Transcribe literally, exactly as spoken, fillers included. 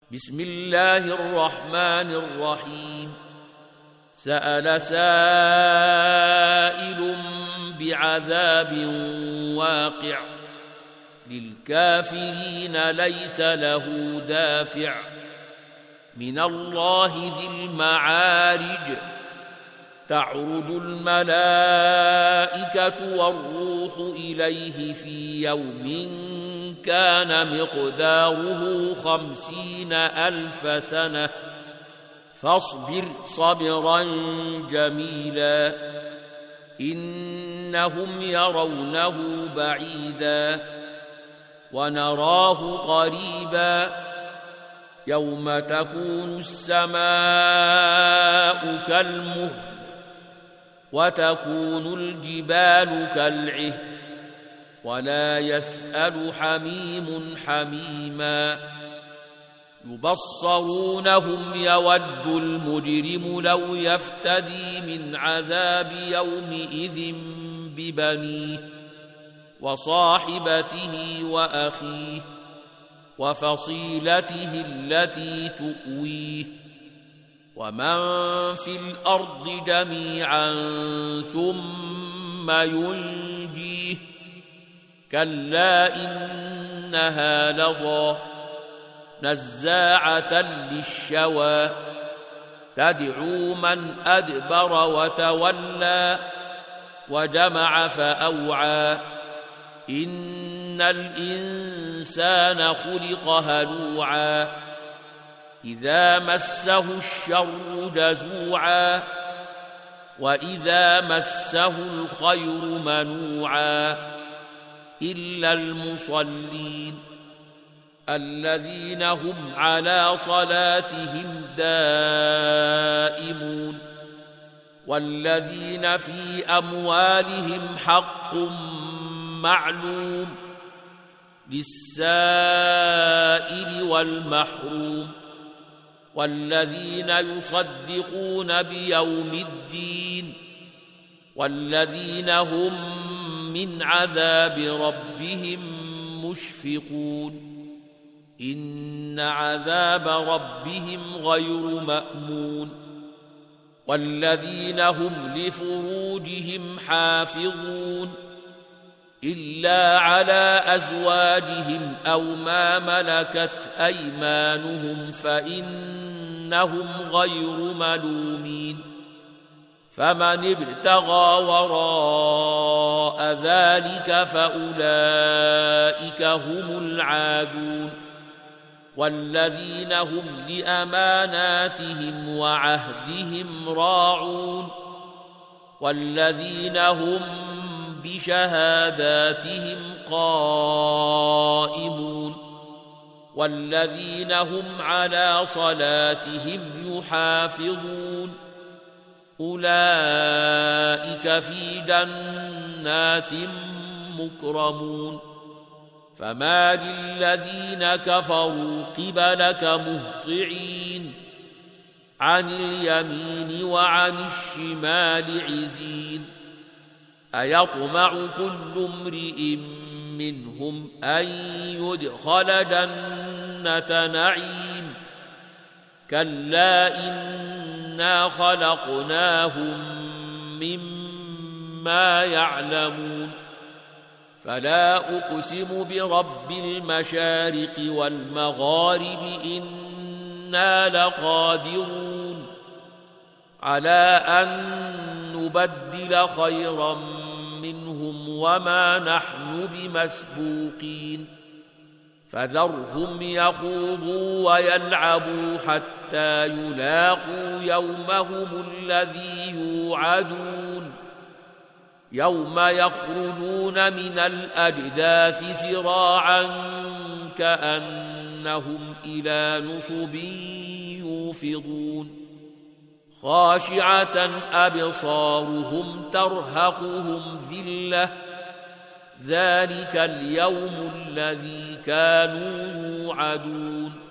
بسم الله الرحمن الرحيم سأل سائل بعذاب واقع للكافرين ليس له دافع من الله ذي المعارج تعرج الملائكة والروح إليه في يوم كان مقداره خمسين ألف سنة فاصبر صبرا جميلا إنهم يرونه بعيدا ونراه قريبا يوم تكون السماء كالمهل وتكون الجبال كالعهن ولا يسأل حميم حميما يبصرونهم يود المجرم لو يفتدي من عذاب يومئذ ببنيه وصاحبته وأخيه وفصيلته التي تؤويه ومن في الأرض جميعا ثم ينجيه كلا إنها لظى نزاعة للشوى تدعو من أدبر وتولى وجمع فأوعى إن الإنسان خلق هلوعا إذا مسه الشر جزوعا وإذا مسه الخير منوعا إلا المصلين الذين هم على صلاتهم دائمون والذين في أموالهم حق معلوم للسائل والمحروم والذين يصدقون بيوم الدين والذين هم من عذاب ربهم مشفقون إن عذاب ربهم غير مأمون والذين هم لفروجهم حافظون إلا على أزواجهم أو ما ملكت أيمانهم فإنهم غير ملومين فمن ابتغى وراء ذلك فأولئك هم العادون والذين هم لأماناتهم وعهدهم راعون والذين هم بشهاداتهم قائمون والذين هم على صلاتهم يحافظون أولئك في جنات مكرمون فما للذين كفروا قبلك مهطعين عن اليمين وعن الشمال عزين أيطمع كل امرئ منهم أن يدخل جنة نعيم كلا إنا خلقناهم مما يعلمون فلا أقسم برب المشارق والمغارب إنا لقادرون على أن نبدل خيرا منهم وما نحن بمسبوقين فذرهم يخوضوا ويلعبوا حتى يلاقوا يومهم الذي يوعدون يوم يخرجون من الأجداث سراعا كأنهم إلى نصب يوفضون خاشعة أبصارهم ترهقهم ذلة ذلك اليوم الذي كانوا يوعدون